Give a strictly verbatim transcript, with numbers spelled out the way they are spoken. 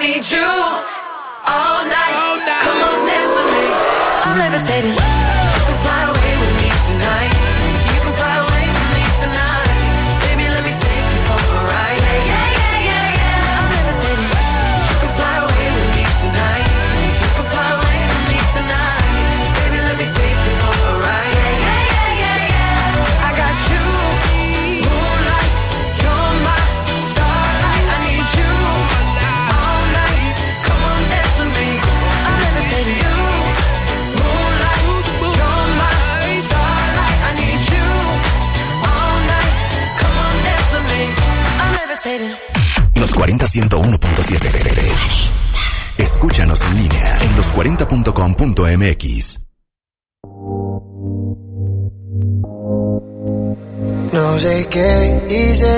need you all night. All night. Come on, dance with me. I'm levitating. You can fly away with me tonight. You can fly away with me tonight. Baby, let me take you for a ride. Yeah, yeah, yeah, yeah. I'm levitating. You can fly away with me tonight. You can fly away with me tonight. Baby, let me take you for a ride. Yeah, yeah, yeah, yeah, yeah. I got you, moonlight. You're my starlight. I need you all night. Come on, dance with me. I'm levitating. You, moonlight. You're my starlight. I need you all night. Come on, dance with me. I'm levitating. Los cuarenta ciento uno punto siete. Escúchanos en línea en los cuarenta punto com punto m x. No sé qué hice